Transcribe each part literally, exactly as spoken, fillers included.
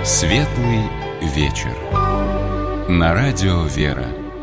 Светлый вечер. На радио «Вера».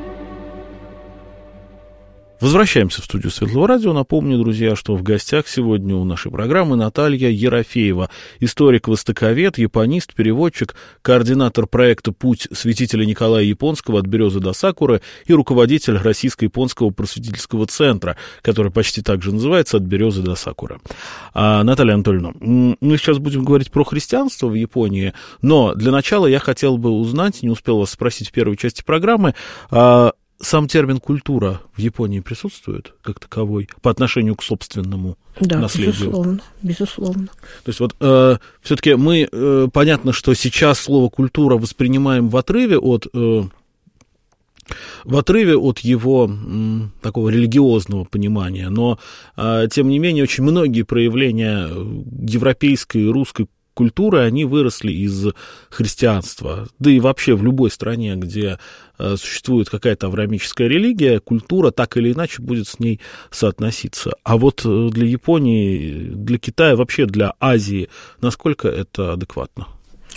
Возвращаемся в студию Светлого радио. Напомню, друзья, что в гостях сегодня у нашей программы Наталья Ерофеева, историк-востоковед, японист, переводчик, координатор проекта «Путь святителя Николая Японского от Березы до Сакуры» и руководитель Российско-японского просветительского центра, который почти так же называется «От Березы до Сакуры». А, Наталья Анатольевна, мы сейчас будем говорить про христианство в Японии, но для начала я хотел бы узнать, не успел вас спросить в первой части программы, а, сам термин «культура» в Японии присутствует как таковой по отношению к собственному да, наследию? Да, безусловно, безусловно. То есть вот э, все-таки мы, э, понятно, что сейчас слово «культура» воспринимаем в отрыве от... Э, в отрыве от его м, такого религиозного понимания, но, э, тем не менее, очень многие проявления европейской и русской культуры, они выросли из христианства. Да и вообще в любой стране, где э, существует какая-то авраамическая религия, культура так или иначе будет с ней соотноситься. А вот для Японии, для Китая, вообще для Азии, насколько это адекватно?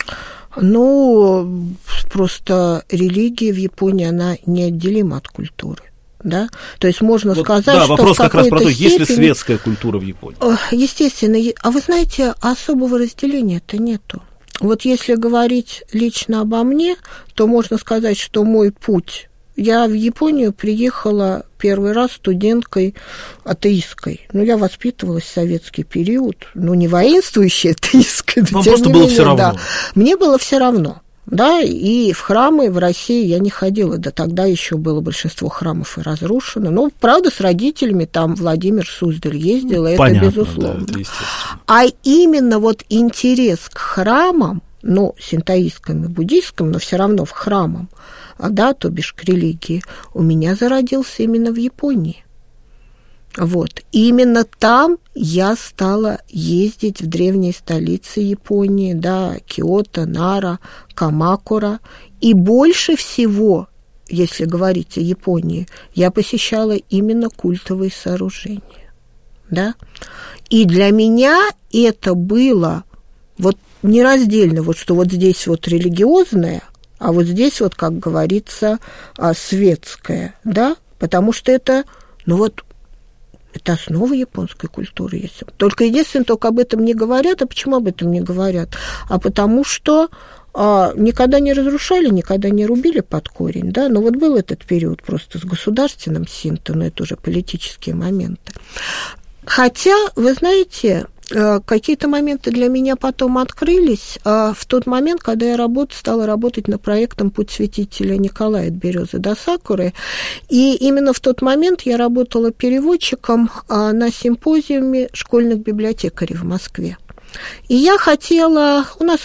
Ну, просто религия в Японии, она неотделима от культуры. Да? То есть можно вот, сказать, да, что вопрос в как раз про то, степени... есть ли светская культура в Японии? Естественно. А вы знаете, особого разделения-то нету. Вот если говорить лично обо мне, то можно сказать, что мой путь... Я в Японию приехала первый раз студенткой атеисткой. Ну, я воспитывалась в советский период, ну, не воинствующей атеисткой. Вам просто было все равно. Да, мне было все равно. Да, и в храмы в России я не ходила, да тогда еще было большинство храмов и разрушено. Ну, правда, с родителями там Владимир Суздаль ездил, это понятно, безусловно. Да, это а именно вот интерес к храмам, ну, синтоистским и буддийским, но все равно в храмам, да, то бишь к религии, у меня зародился именно в Японии. Вот. И именно там я стала ездить в древние столицы Японии, да, Киото, Нара, Камакура. И больше всего, если говорить о Японии, я посещала именно культовые сооружения. Да? И для меня это было вот нераздельно, вот что вот здесь вот религиозное, а вот здесь вот, как говорится, светское, да, потому что это, ну вот, это основа японской культуры. Если... Только единственное, только об этом не говорят. А почему об этом не говорят? А потому что а, никогда не разрушали, никогда не рубили под корень. Да? Но вот был этот период просто с государственным синто, но это уже политические моменты. Хотя, вы знаете, какие-то моменты для меня потом открылись в тот момент, когда я работ, стала работать над проектом «Путь святителя Николая от Березы до Сакуры». И именно в тот момент я работала переводчиком на симпозиуме школьных библиотекарей в Москве. И я хотела... У нас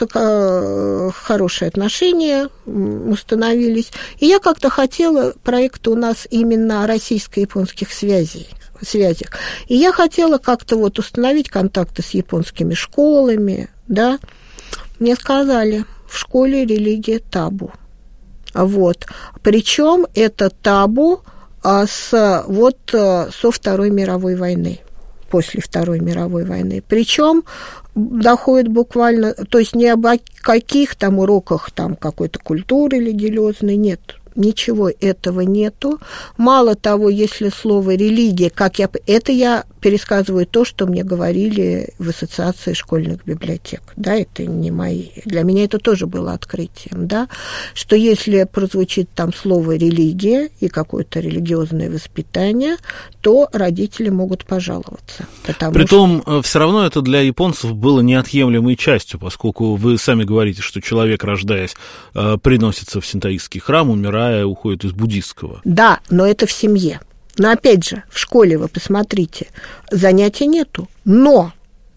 хорошие отношения установились. И я как-то хотела... Проект у нас именно российско-японских связей. связях. И я хотела как-то вот установить контакты с японскими школами, да. Мне сказали, в школе религия табу. Вот. Причем это табу а, с, вот, со Второй мировой войны, после Второй мировой войны. Причем доходит буквально, то есть не об каких там уроках там какой-то культуры религиозной, нет. Ничего этого нету. Мало того, если слово «религия», как я... Это я пересказываю то, что мне говорили в Ассоциации школьных библиотек. Да, это не мои. Для меня это тоже было открытием, да, что если прозвучит там слово «религия» и какое-то религиозное воспитание, то родители могут пожаловаться. Притом, что... все равно это для японцев было неотъемлемой частью, поскольку вы сами говорите, что человек, рождаясь, приносится в синтоистский храм, умирая, уходит из буддийского. Да, но это в семье. Но опять же, в школе вы посмотрите, занятий нету. Но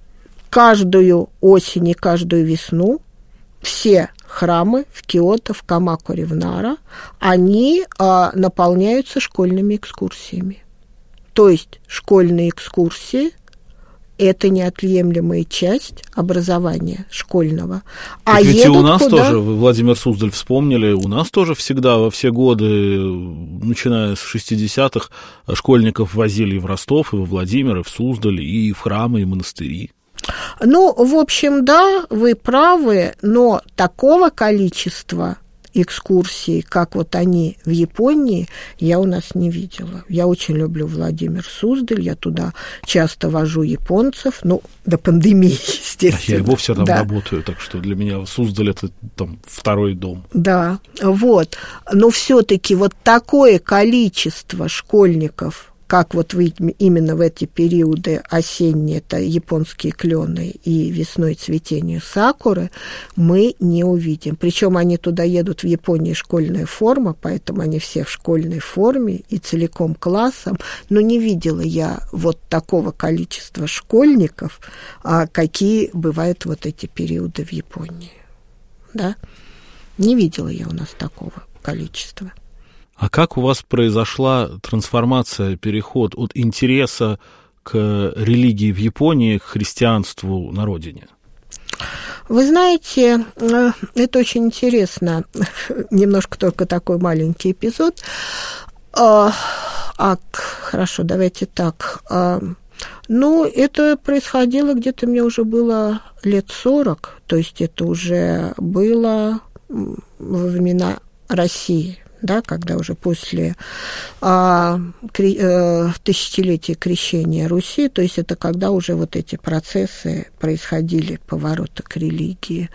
каждую осень и каждую весну все храмы в Киото, в Камакуре, в Нара, они а, наполняются школьными экскурсиями. То есть школьные экскурсии – это неотъемлемая часть образования школьного. А ведь и у нас куда? Тоже, вы, Владимир Суздаль, вспомнили, у нас тоже всегда во все годы, начиная с шестидесятых, школьников возили и в Ростов, и во Владимир, и в Суздаль, и в храмы, и в монастыри. Ну, в общем, да, вы правы, но такого количества экскурсий, как вот они в Японии, я у нас не видела. Я очень люблю Владимир Суздаль, я туда часто вожу японцев, ну, до пандемии, естественно. Я и вовсе там да. работаю, так что для меня Суздаль – это там второй дом. Да, вот. Но все-таки вот такое количество школьников, как вот вы именно в эти периоды осенние, это японские клены и весной цветение сакуры, мы не увидим. Причем они туда едут, в Японии школьная форма, поэтому они все в школьной форме и целиком классом. Но не видела я вот такого количества школьников, какие бывают вот эти периоды в Японии. Да? Не видела я у нас такого количества. А как у вас произошла трансформация, переход от интереса к религии в Японии, к христианству на родине? Вы знаете, это очень интересно. Немножко только такой маленький эпизод. А, хорошо, давайте так. Ну, это происходило где-то, мне уже было лет сорок, то есть это уже было во времена России. Да, когда уже после а, кри, э, тысячелетия крещения Руси, то есть это когда уже вот эти процессы происходили, повороты к религии.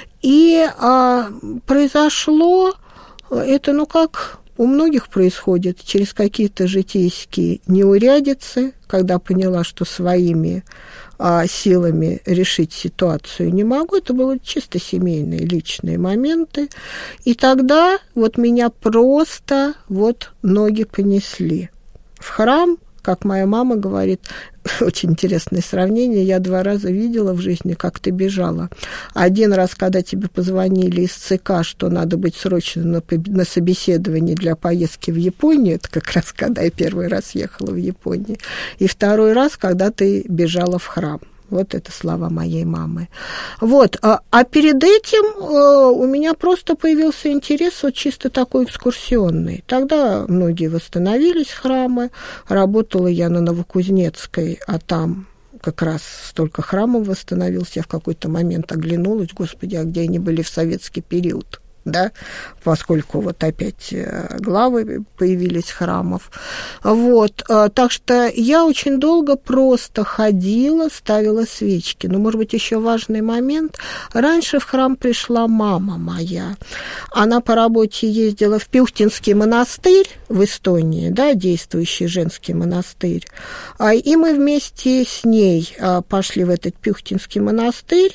И а, произошло это, ну, как у многих происходит, через какие-то житейские неурядицы, когда поняла, что своими а, силами решить ситуацию не могу. Это были чисто семейные, личные моменты. И тогда вот меня просто вот ноги понесли в храм, как моя мама говорит, очень интересное сравнение, я два раза видела в жизни, как ты бежала. Один раз, когда тебе позвонили из ЦК, что надо быть срочно на, на собеседовании для поездки в Японию, это как раз когда я первый раз ехала в Японию, и второй раз, когда ты бежала в храм. Вот это слова моей мамы. Вот. А, а перед этим э, у меня просто появился интерес вот чисто такой экскурсионный. Тогда многие восстановились храмы. Работала я на Новокузнецкой, а там как раз столько храмов восстановилось. Я в какой-то момент оглянулась, господи, а где они были в советский период? Да, поскольку вот опять главы появились храмов. Вот, так что я очень долго просто ходила, ставила свечки. Но, может быть, еще важный момент. Раньше в храм пришла мама моя. Она по работе ездила в Пюхтинский монастырь в Эстонии, да, действующий женский монастырь. И мы вместе с ней пошли в этот Пюхтинский монастырь.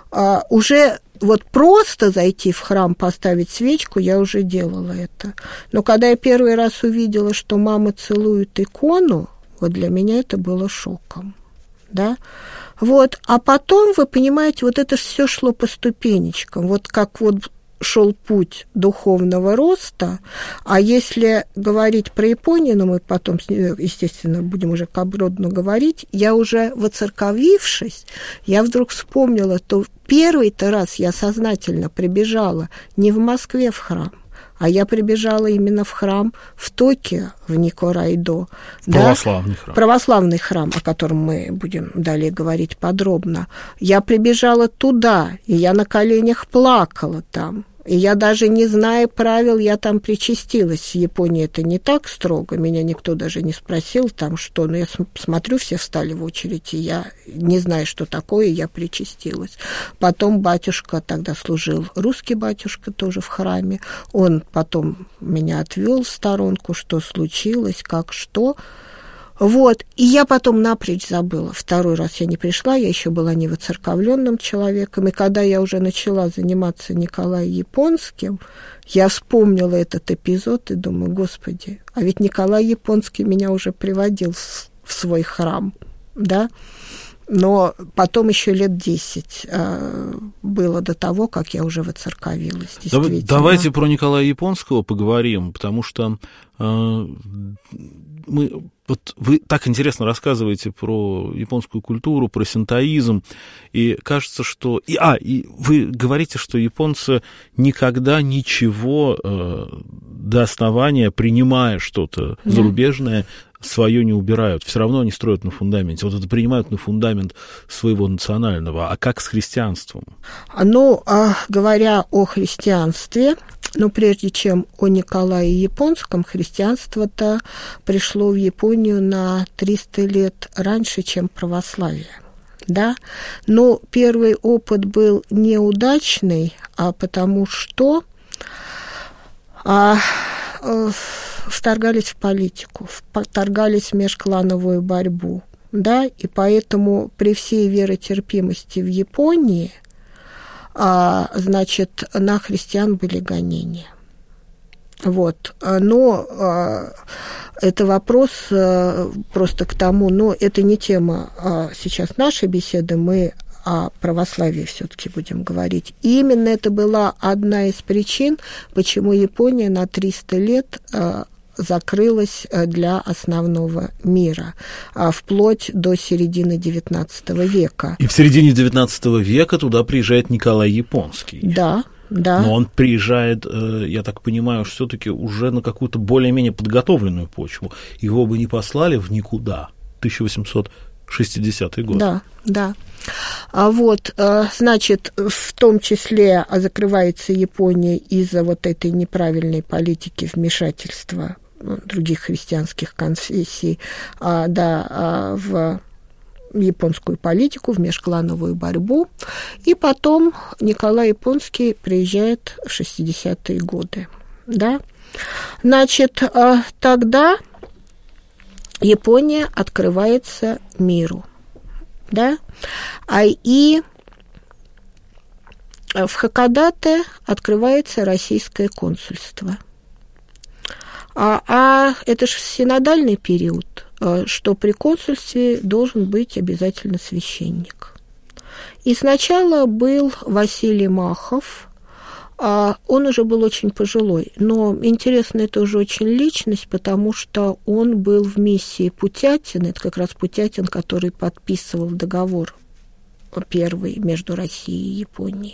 Уже вот просто зайти в храм, поставить свечку, я уже делала это. Но когда я первый раз увидела, что мама целует икону, вот для меня это было шоком, да. Вот, а потом, вы понимаете, вот это все шло по ступенечкам, вот как вот шел путь духовного роста, а если говорить про Японию, но мы потом, естественно, будем уже подробно говорить, я уже воцерковившись, я вдруг вспомнила, то первый-то раз я сознательно прибежала не в Москве в храм, а я прибежала именно в храм в Токио, в Никорайдо. Православный да? храм. Православный храм, о котором мы будем далее говорить подробно. Я прибежала туда, и я на коленях плакала там. И я даже не зная правил, я там причастилась. В Японии это не так строго, меня никто даже не спросил там что, но я смотрю, все встали в очередь, и я, не зная, что такое, я причастилась. Потом батюшка тогда служил, русский батюшка тоже в храме, он потом меня отвел в сторонку, что случилось, как что. Вот, и я потом напрочь забыла. Второй раз я не пришла, я еще была невоцерковленным человеком, и когда я уже начала заниматься Николаем Японским, я вспомнила этот эпизод и думаю, господи, а ведь Николай Японский меня уже приводил в свой храм, да? Но потом еще лет десять э, было до того, как я уже воцерковилась. Давайте про Николая Японского поговорим, потому что э, мы Вот вы так интересно рассказываете про японскую культуру, про синтоизм, и кажется, что... И, а, и вы говорите, что японцы никогда ничего э, до основания, принимая что-то да. зарубежное, свое не убирают. Все равно они строят на фундаменте. Вот это принимают на фундамент своего национального. А как с христианством? Ну, говоря о христианстве, но прежде чем о Николае Японском, христианство-то пришло в Японию на триста лет раньше, чем православие. Да? Но первый опыт был неудачный, а потому что а, вторгались в политику, вторгались в межклановую борьбу. Да? И поэтому при всей веротерпимости в Японии А, значит, на христиан были гонения. Вот. Но а, это вопрос а, просто к тому, но это не тема а, сейчас нашей беседы, мы о православии все-таки будем говорить. И именно это была одна из причин, почему Япония на триста лет а, закрылась для основного мира, вплоть до середины девятнадцатого века. И в середине девятнадцатого века туда приезжает Николай Японский. Да, да. Но он приезжает, я так понимаю, все-таки уже на какую-то более-менее подготовленную почву. Его бы не послали в никуда. тысяча восемьсот шестидесятый год. Да, да. А вот, значит, в том числе закрывается Япония из-за вот этой неправильной политики вмешательства других христианских конфессий, а, да, а, в японскую политику, в межклановую борьбу. И потом Николай Японский приезжает в шестидесятые годы. Да? Значит, а, тогда Япония открывается миру. Да? А и в Хоккайдо открывается российское консульство. А, а это же синодальный период, что при консульстве должен быть обязательно священник. И сначала был Василий Махов, он уже был очень пожилой, но интересная тоже очень личность, потому что он был в миссии Путятина, это как раз Путятин, который подписывал договор первый между Россией и Японией.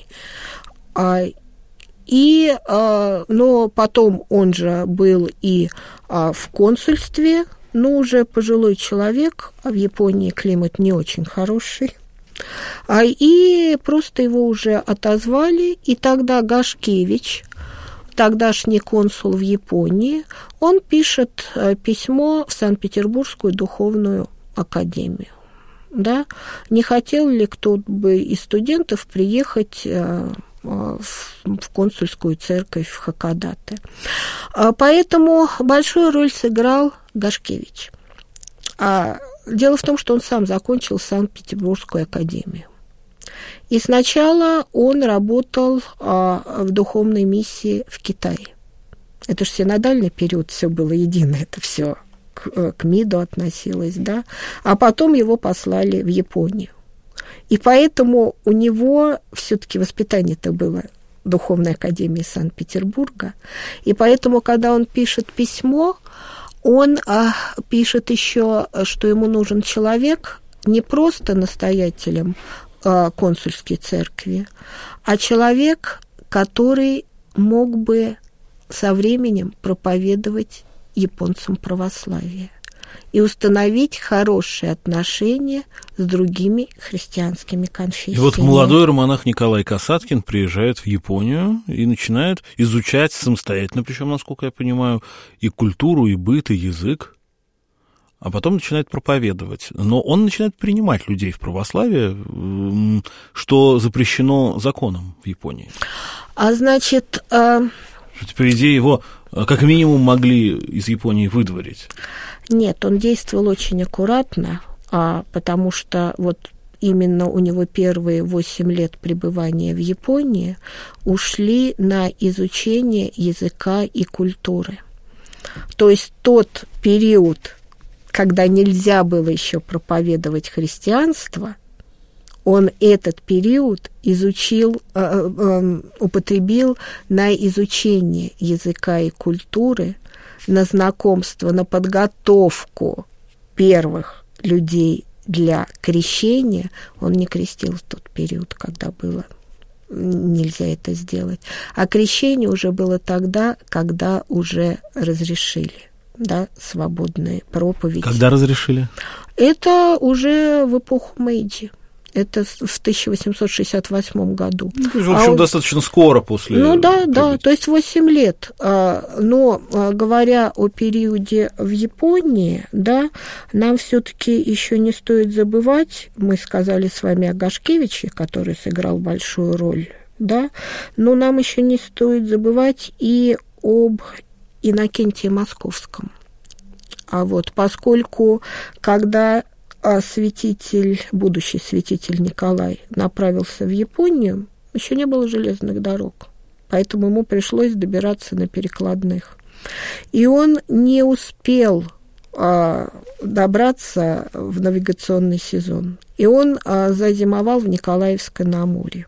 И, но потом он же был и в консульстве, но уже пожилой человек, а в Японии климат не очень хороший, и просто его уже отозвали, и тогда Гашкевич, тогдашний консул в Японии, он пишет письмо в Санкт-Петербургскую духовную академию. Да? Не хотел ли кто-то бы из студентов приехать в консульскую церковь в Хоккайдо. Поэтому большую роль сыграл Гашкевич. Дело в том, что он сам закончил Санкт-Петербургскую академию. И сначала он работал в духовной миссии в Китае. Это же синодальный период, все было едино, это все к, к МИДу относилось, да. А потом его послали в Японию. И поэтому у него все-таки воспитание-то было в Духовной академии Санкт-Петербурга. И поэтому, когда он пишет письмо, он а, пишет еще, что ему нужен человек не просто настоятелем а, консульской церкви, а человек, который мог бы со временем проповедовать японцам православие и установить хорошие отношения с другими христианскими конфессиями. И вот молодой романах Николай Касаткин приезжает в Японию и начинает изучать самостоятельно, причем, насколько я понимаю, и культуру, и быт, и язык, а потом начинает проповедовать. Но он начинает принимать людей в православие, что запрещено законом в Японии. А значит... А... По идее, его как минимум могли из Японии выдворить. Нет, он действовал очень аккуратно, а, потому что вот именно у него первые восемь лет пребывания в Японии ушли на изучение языка и культуры. То есть тот период, когда нельзя было еще проповедовать христианство, он этот период изучил, э, э, употребил на изучение языка и культуры, на знакомство, на подготовку первых людей для крещения, он не крестил в тот период, когда было нельзя это сделать. А крещение уже было тогда, когда уже разрешили, да, свободные проповеди. Когда разрешили? Это уже в эпоху Мэйдзи. Это в тысяча восемьсот шестьдесят восьмом году. В общем, а он, достаточно скоро после... Ну да, да, то есть восемь лет. Но говоря о периоде в Японии, да, нам все-таки еще не стоит забывать, мы сказали с вами о Гашкевиче, который сыграл большую роль, да, но нам еще не стоит забывать и об Иннокентии Московском. А вот поскольку, когда а святитель, будущий святитель Николай направился в Японию, еще не было железных дорог, поэтому ему пришлось добираться на перекладных. И он не успел а, добраться в навигационный сезон. И он а, зазимовал в Николаевске-на-Амуре.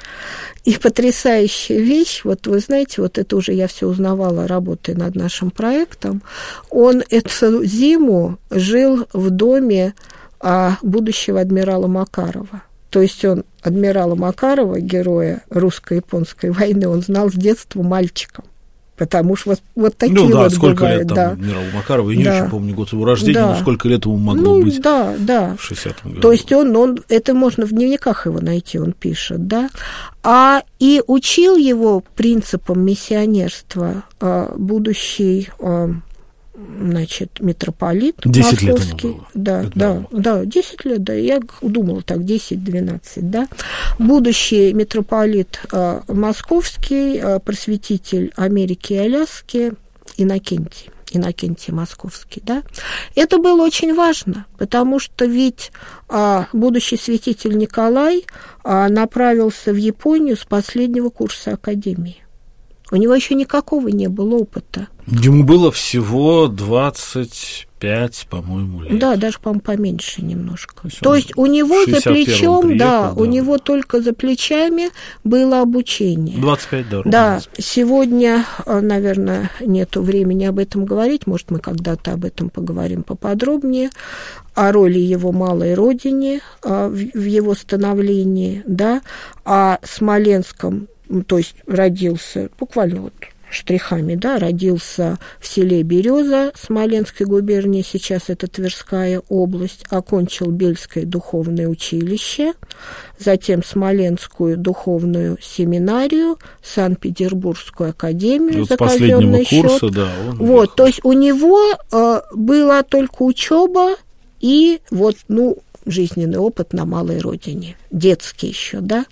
И потрясающая вещь, вот вы знаете, вот это уже я все узнавала, работая над нашим проектом, он эту зиму жил в доме а, будущего адмирала Макарова. То есть он адмирала Макарова, героя русско-японской войны, он знал с детства мальчиком. Потому что вот, вот такие ну, да, вот сколько бывают, лет там да. адмиралу Макарову, я не да. очень помню год его рождения, да. но сколько лет ему могло ну, быть да, да. в шестидесятом году. То есть он, он, это можно в дневниках его найти, он пишет, да. А и учил его принципам миссионерства а, будущий... А, значит, митрополит десять московский. лет ему было. Да, это да, было. да, десять лет, да, я думала так, десять-двенадцать, да. Будущий митрополит э, московский, э, просветитель Америки и Аляски Иннокентий, Иннокентий Московский, да. Это было очень важно, потому что ведь э, будущий святитель Николай э, направился в Японию с последнего курса академии. У него еще никакого не было опыта. Ему было всего двадцать пять, по-моему, лет. Да, даже, по-моему, поменьше немножко. То есть, То есть у него за плечом, приехал, да, да, у него только за плечами было обучение. двадцать пять, да. Да, сегодня, наверное, нету времени об этом говорить, может, мы когда-то об этом поговорим поподробнее, о роли его малой родине в его становлении, да, о Смоленском, то есть родился буквально вот штрихами, да, родился в селе Береза Смоленской губернии, сейчас это Тверская область, окончил Бельское духовное училище, затем Смоленскую духовную семинарию, Санкт-Петербургскую академию за казенный счет. Да, вот, то есть у него э, была только учеба и вот, ну, жизненный опыт на малой родине, детский еще, да.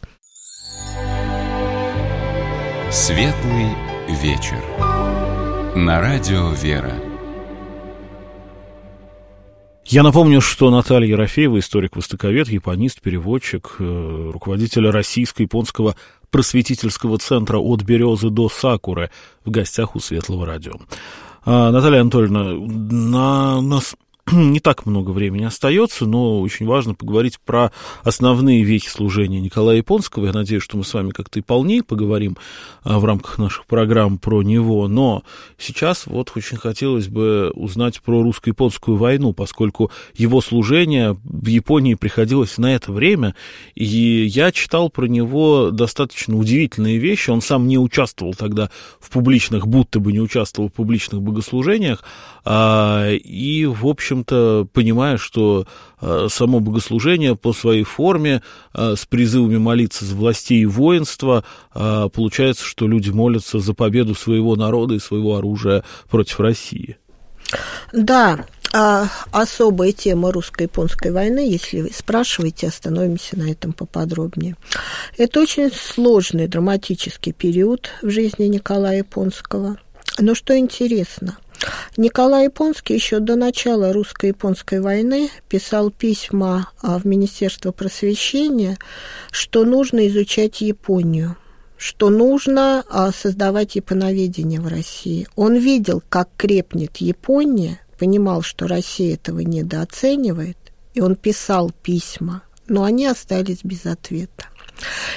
Светлый вечер. На радио «Вера». Я напомню, что Наталья Ерофеева, историк-востоковед, японист, переводчик, руководитель Российско-японского просветительского центра «От березы до сакуры», в гостях у Светлого радио. Наталья Анатольевна, на нас не так много времени остается, но очень важно поговорить про основные вехи служения Николая Японского. Я надеюсь, что мы с вами как-то и полнее поговорим в рамках наших программ про него. Но сейчас вот очень хотелось бы узнать про русско-японскую войну, поскольку его служение в Японии приходилось на это время, и я читал про него достаточно удивительные вещи. Он сам не участвовал тогда в публичных, будто бы не участвовал в публичных богослужениях, и, в общем, понимая, что само богослужение по своей форме с призывами молиться за властей и воинства, получается, что люди молятся за победу своего народа и своего оружия против России. Да, особая тема русско-японской войны, если вы спрашиваете, остановимся на этом поподробнее. Это очень сложный драматический период в жизни Николая Японского. Но что интересно, Николай Японский еще до начала русско-японской войны писал письма в Министерство просвещения, что нужно изучать Японию, что нужно создавать японоведение в России. Он видел, как крепнет Япония, понимал, что Россия этого недооценивает, и он писал письма, но они остались без ответа.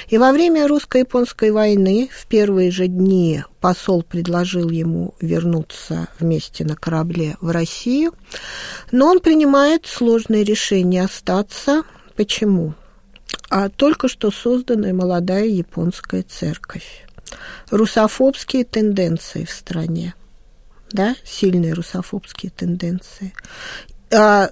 И во время русско-японской войны в первые же дни посол предложил ему вернуться вместе на корабле в Россию, но он принимает сложное решение остаться. Почему? А только что созданная молодая японская церковь. Русофобские тенденции в стране, да, сильные русофобские тенденции. А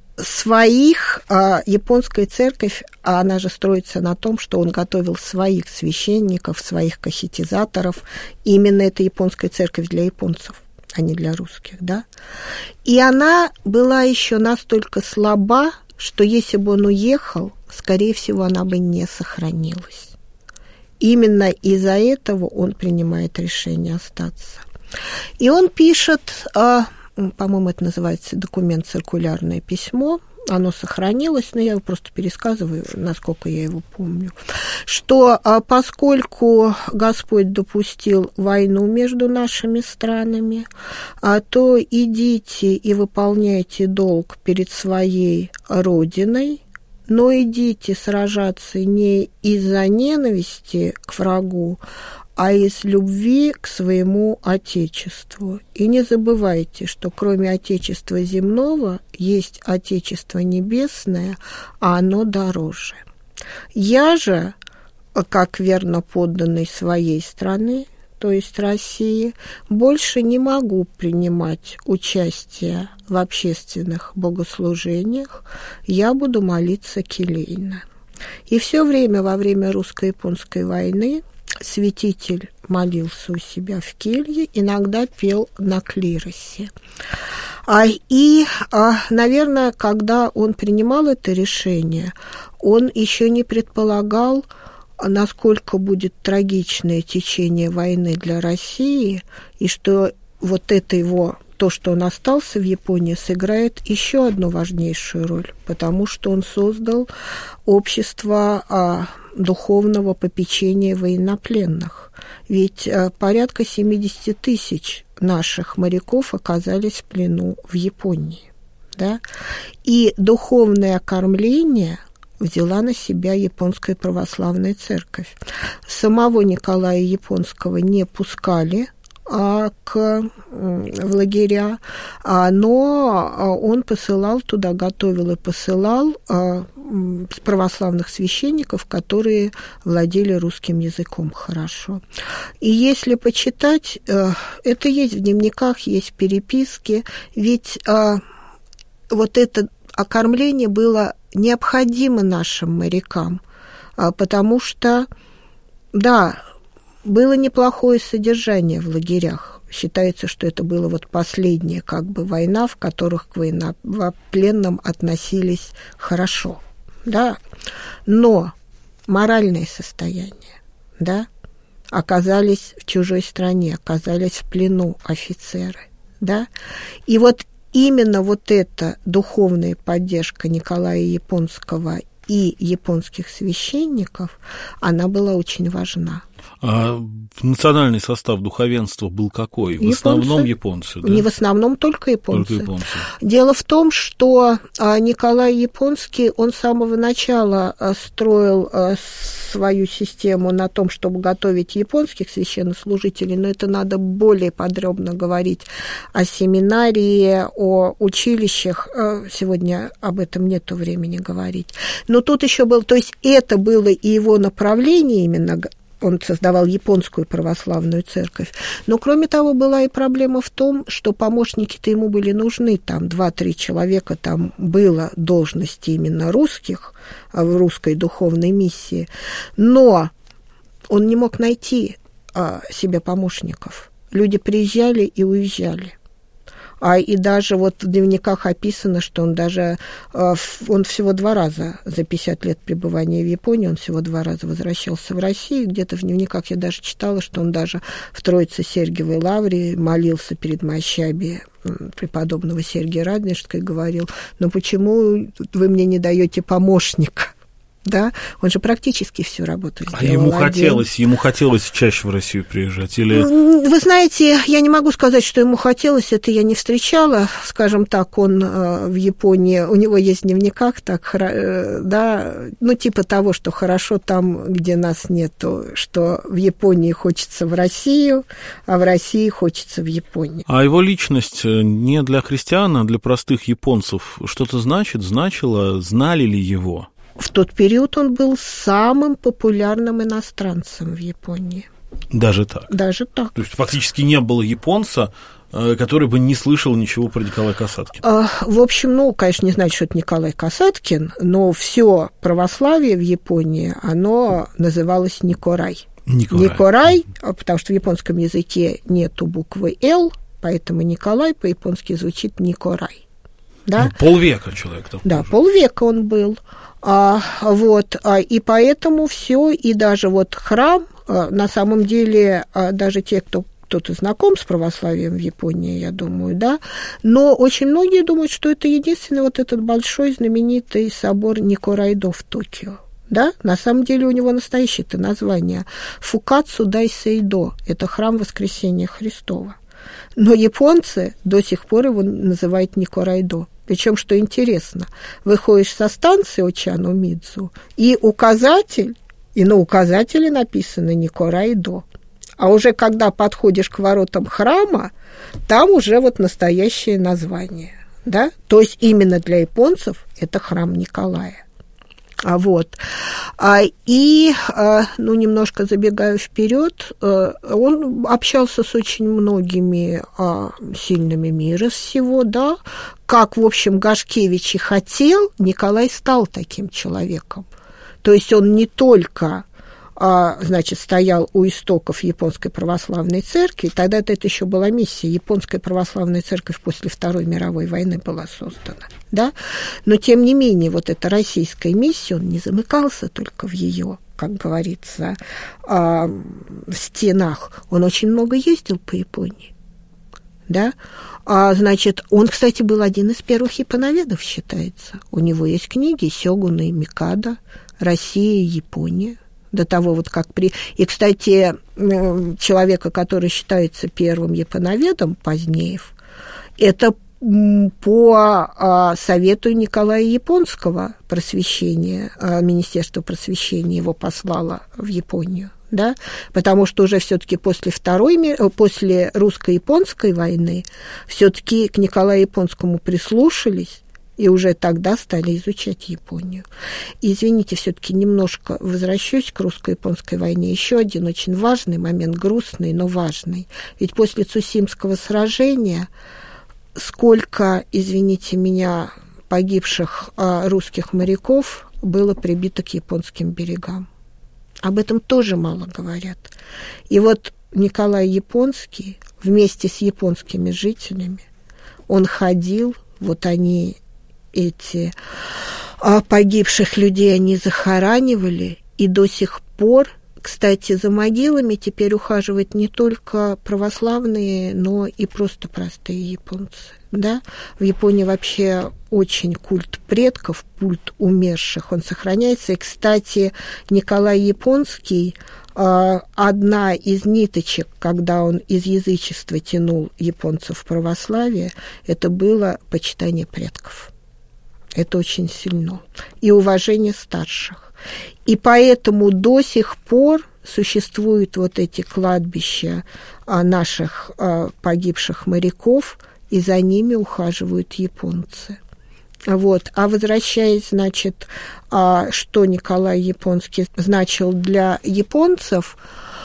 своих, а японская церковь, а она же строится на том, что он готовил своих священников, своих кахетизаторов. Именно это японская церковь для японцев, а не для русских, да. И она была еще настолько слаба, что если бы он уехал, скорее всего, она бы не сохранилась. Именно из-за этого он принимает решение остаться. И он пишет, по-моему, это называется документ «Циркулярное письмо», оно сохранилось, но я его просто пересказываю, насколько я его помню, что поскольку Господь допустил войну между нашими странами, то идите и выполняйте долг перед своей родиной, но идите сражаться не из-за ненависти к врагу, а из любви к своему Отечеству. И не забывайте, что кроме Отечества земного есть Отечество небесное, а оно дороже. Я же, как верно подданный своей страны, то есть России, больше не могу принимать участие в общественных богослужениях, я буду молиться келейно. И все время во время русско-японской войны святитель молился у себя в келье, иногда пел на клиросе. А, и, а, наверное, когда он принимал это решение, он еще не предполагал, насколько будет трагичное течение войны для России, и что вот это его, то, что он остался в Японии, сыграет еще одну важнейшую роль, потому что он создал общество а, духовного попечения военнопленных. Ведь а, порядка семьдесят тысяч наших моряков оказались в плену в Японии. Да? И духовное кормление взяла на себя Японская православная церковь. Самого Николая Японского не пускали а, к, в лагеря, а, но он посылал туда, готовил и посылал а, православных священников, которые владели русским языком хорошо. И если почитать, а, это есть в дневниках, есть в переписке, ведь а, вот это окормление было необходимо нашим морякам, потому что, да, было неплохое содержание в лагерях. Считается, что это была вот последняя как бы война, в которых к военнопленным относились хорошо, да, но моральное состояние, да, оказались в чужой стране, оказались в плену офицеры, да, и вот именно вот эта духовная поддержка Николая Японского и японских священников, она была очень важна. А национальный состав духовенства был какой? В японцы. Основном японцы, да? Не в основном, только японцы. Только японцы. Дело в том, что Николай Японский, он с самого начала строил свою систему на том, чтобы готовить японских священнослужителей, но это надо более подробно говорить о семинарии, о училищах. Сегодня об этом нету времени говорить. Но тут еще был, то есть это было и его направление именно. Он создавал японскую православную церковь. Но, кроме того, была и проблема в том, что помощники-то ему были нужны. Там два-три человека, там было должности именно русских в русской духовной миссии. Но он не мог найти а, себе помощников. Люди приезжали и уезжали. А и даже вот в дневниках описано, что он даже, он всего два раза за пятьдесят лет пребывания в Японии, он всего два раза возвращался в Россию. Где-то в дневниках я даже читала, что он даже в Троице-Сергиевой лавре молился перед мощами преподобного Сергия Радонежского и говорил: ну почему вы мне не даете помощника? Да, он же практически всю работу сделал. А ему один. хотелось, ему хотелось чаще в Россию приезжать? Или... Вы знаете, я не могу сказать, что ему хотелось, это я не встречала. Скажем так, он в Японии, у него есть в дневниках, так, да, ну, типа того, что хорошо там, где нас нету, что в Японии хочется в Россию, а в России хочется в Японию. А его личность не для христиан, а для простых японцев что-то значит, значило, знали ли его? В тот период он был самым популярным иностранцем в Японии. Даже так? Даже так. То есть фактически не было японца, который бы не слышал ничего про Николая Касаткина? В общем, ну, конечно, не значит, что это Николай Касаткин, но все православие в Японии, оно называлось Никорай. Никорай. Никорай, потому что в японском языке нету буквы «Л», поэтому Николай по-японски звучит Никорай. Да? Ну, полвека человек там. Да, полвека он был. А, вот, а, и поэтому все, и даже вот храм, а, на самом деле, а, даже те, кто кто-то знаком с православием в Японии, я думаю, да, но очень многие думают, что это единственный вот этот большой знаменитый собор Никорайдо в Токио. Да, на самом деле у него настоящее-то название Фукацу Дайсейдо, это храм Воскресения Христова. Но японцы до сих пор его называют Никорайдо. Причем, что интересно, выходишь со станции Очано-Мидзу, и указатель, и на указателе написано Никорайдо. А уже когда подходишь к воротам храма, там уже вот настоящее название. Да? То есть именно для японцев это храм Николая. А вот. А, и, а, ну, немножко забегаю вперед, а, он общался с очень многими а, сильными мира всего, да. Как, в общем, Гашкевич и хотел, Николай стал таким человеком. То есть он не только... А, значит, стоял у истоков Японской православной церкви, тогда это еще была миссия. Японская православная церковь после Второй мировой войны была создана, да? Но, тем не менее, вот эта российская миссия, он не замыкался только в ее, как говорится, а, в стенах. Он очень много ездил по Японии, да? А, значит, он, кстати, был один из первых японоведов, считается. У него есть книги «Сёгуна и Микадо», «Россия и Япония». До того вот как при... И, кстати, человека, который считается первым японоведом, Позднеев, это по совету Николая Японского просвещения, Министерство просвещения его послало в Японию, да, потому что уже все-таки после второй, после русско-японской войны все-таки к Николаю Японскому прислушались, и уже тогда стали изучать Японию. И, извините, все-таки немножко возвращусь к русско-японской войне. Еще один очень важный момент, грустный, но важный. Ведь после Цусимского сражения сколько, извините меня, погибших а, русских моряков было прибито к японским берегам. Об этом тоже мало говорят. И вот Николай Японский вместе с японскими жителями, он ходил, вот они... эти а, погибших людей они захоранивали, и до сих пор, кстати, за могилами теперь ухаживают не только православные, но и просто простые японцы. Да? В Японии вообще очень культ предков, культ умерших, он сохраняется. И, кстати, Николай Японский, а, одна из ниточек, когда он из язычества тянул японцев в православие, это было почитание предков. Это очень сильно. И уважение старших. И поэтому до сих пор существуют вот эти кладбища наших погибших моряков, и за ними ухаживают японцы. Вот. А возвращаясь, значит, что Николай Японский значил для японцев,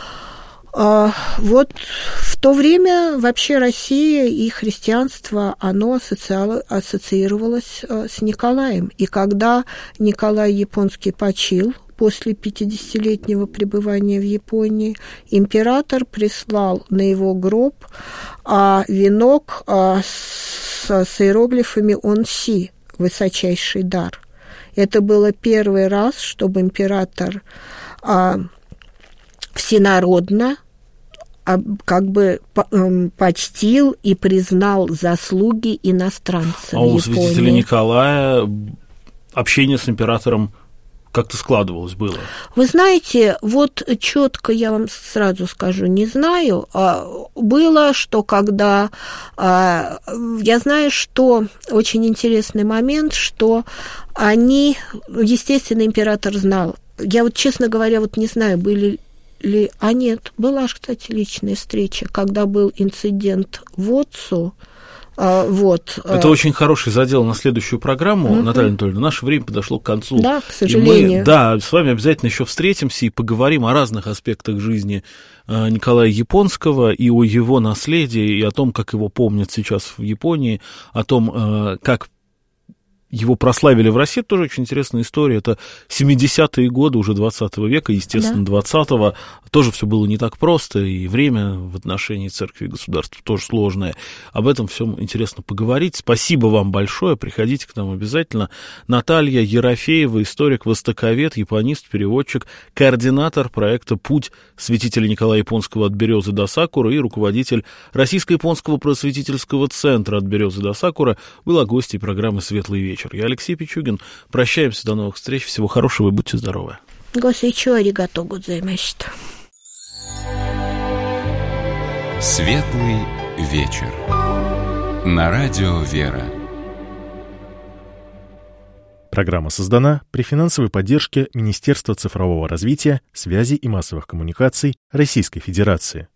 вот в то время вообще Россия и христианство, оно ассоциировалось с Николаем. И когда Николай Японский почил после пятидесятилетнего пребывания в Японии, император прислал на его гроб венок с иероглифами «Онси», высочайший дар. Это было первый раз, чтобы император всенародно как бы почтил и признал заслуги иностранцев. А у святителя Николая общение с императором как-то складывалось было? Вы знаете, вот четко я вам сразу скажу, не знаю. Было, что когда... Я знаю, что очень интересный момент, что они... Естественно, император знал. Я вот, честно говоря, вот не знаю, были ли... А нет, была, кстати, личная встреча, когда был инцидент в Отцу. Вот. Это очень хороший задел на следующую программу, угу. Наталья Анатольевна. Наше время подошло к концу. Да, к сожалению. И мы, да, с вами обязательно еще встретимся и поговорим о разных аспектах жизни Николая Японского и о его наследии, и о том, как его помнят сейчас в Японии, о том, как его прославили в России. Это тоже очень интересная история. Это семидесятые годы уже двадцатого века, естественно, двадцатого. Тоже все было не так просто, и время в отношении церкви и государства тоже сложное. Об этом всем интересно поговорить. Спасибо вам большое. Приходите к нам обязательно. Наталья Ерофеева, историк, востоковед, японист, переводчик, координатор проекта «Путь святителя Николая Японского от Березы до Сакуры» и руководитель Российско-японского просветительского центра «От Березы до Сакуры», была гостьей программы «Светлый вечер». Я Алексей Пичугин. Прощаемся, до новых встреч. Всего хорошего и будьте здоровы. Госичо аригато гозаимашита. Светлый вечер. На радио «Вера». Программа создана при финансовой поддержке Министерства цифрового развития, связи и массовых коммуникаций Российской Федерации.